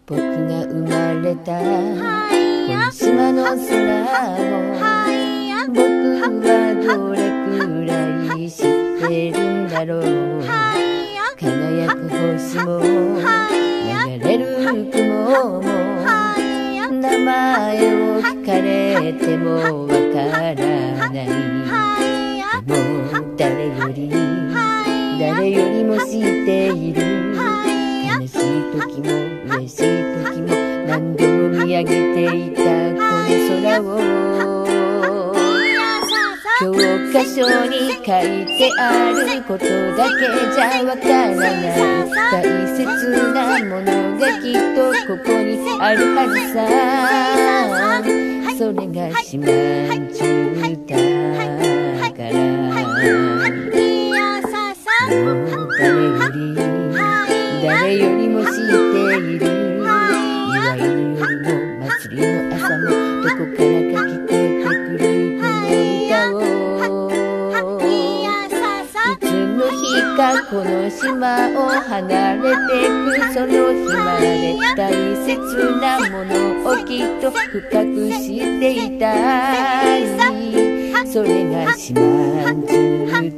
僕が生まれたこの島の空を僕はどれくらい知ってるんだろう。輝く星も流れる雲も名前を聞かれてもわからない。でも誰よりも知っている。悲しい時も嬉しい時も何度も見上げていたこの空を教科書に書いてあることだけじゃわからない大切なものがきっとここにあるはずさ。それが四万十だから誰よりも知っている。祝いの夜も祭りの朝もどこからか聞こえてくるこの歌をいつの日かこの島を離れてくその日まで大切なものをきっと深く知っていたい。それが四万十